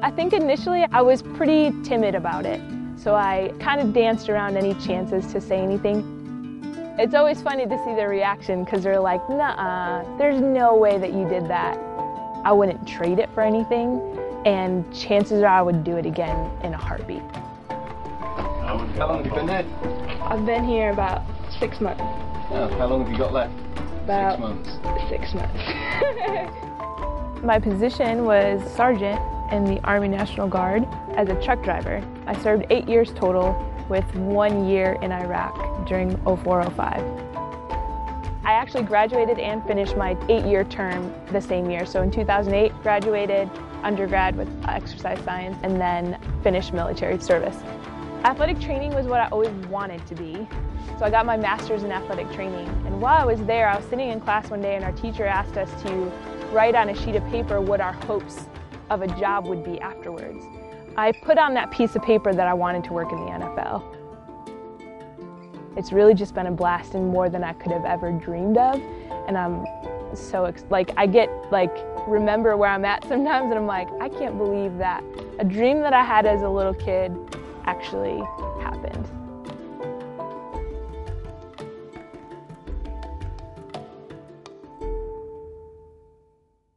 I think initially I was pretty timid about it. So I kind of danced around any chances to say anything. It's always funny to see their reaction because they're like, "Nuh-uh, there's no way that you did that." I wouldn't trade it for anything, and chances are I would do it again in a heartbeat. How long have you been there? I've been here about 6 months. Oh, how long have you got left? About 6 months. 6 months. My position was sergeant in the Army National Guard as a truck driver. I served 8 years total, with 1 year in Iraq during 04-05. I actually graduated and finished my 8-year term the same year. So in 2008, graduated undergrad with exercise science and then finished military service. Athletic training was what I always wanted to be. So I got my master's in athletic training. And while I was there, I was sitting in class one day and our teacher asked us to write on a sheet of paper what our hopes of a job would be afterwards. I put on that piece of paper that I wanted to work in the NFL. It's really just been a blast and more than I could have ever dreamed of. And I'm so, remember where I'm at sometimes and I'm like, I can't believe that a dream that I had as a little kid actually